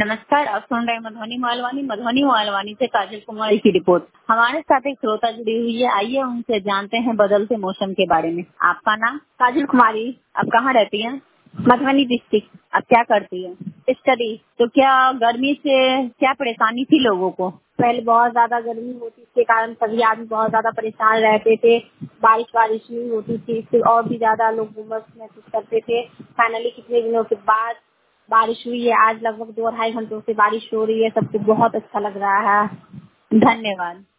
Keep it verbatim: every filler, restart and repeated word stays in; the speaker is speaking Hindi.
नमस्कार, आप सुन रहे हैं मधुबनी मालवानी। मधुबनी मालवानी से काजल कुमारी की रिपोर्ट। हमारे साथ एक श्रोता जुड़ी हुई है, आइए उनसे जानते हैं बदलते मौसम के बारे में। आपका नाम? काजल कुमारी। आप कहाँ रहती हैं? मधुबनी डिस्ट्रिक्ट। आप क्या करती हैं? स्टडी। तो क्या गर्मी से क्या परेशानी थी लोगों को? पहले बहुत ज्यादा गर्मी होती, इसके कारण सभी आदमी बहुत ज्यादा परेशान रहते थे। बारिश बारिश नहीं होती थी, इससे और भी ज्यादा लोग उमस महसूस करते थे। फाइनली कितने दिनों के बाद बारिश हुई है। आज लगभग दो ढाई घंटों से बारिश हो रही है, सबको बहुत अच्छा लग रहा है। धन्यवाद।